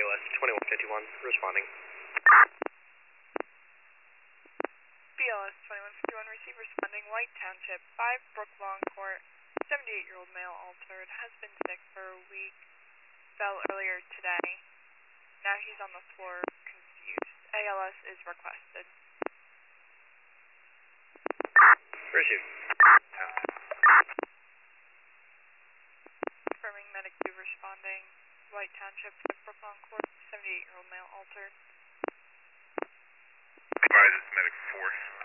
BLS 2151 responding. BLS 2151 receive responding. White Township, 5 Brook Lawn Court, 78-year-old male altered, has been sick for a week, fell earlier today. Now he's on the floor confused. ALS is requested. Received. Confirming medic 2 responding. White Township, 5 Brook Lawn Court, 78-year-old male altered. Advise it's medic 4.